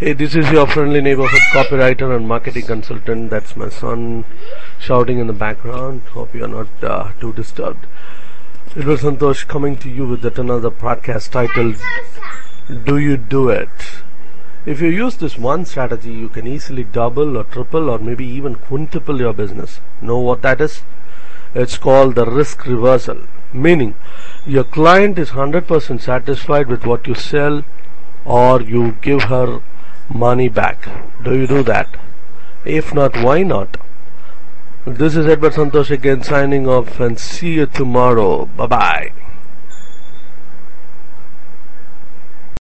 Hey, this is your friendly neighborhood copywriter and marketing consultant. That's my son shouting in the background. Hope you are not too disturbed. Edward Santosh coming to you with yet another podcast titled Do You Do It? If you use this one strategy, you can easily double or triple or maybe even quintuple your business. Know what that is? It's called the risk reversal. Meaning, your client is 100% satisfied with what you sell, or you give her money back. Do you do that? If not, why not? This is Edward Santosh again signing off, and see you tomorrow. Bye bye.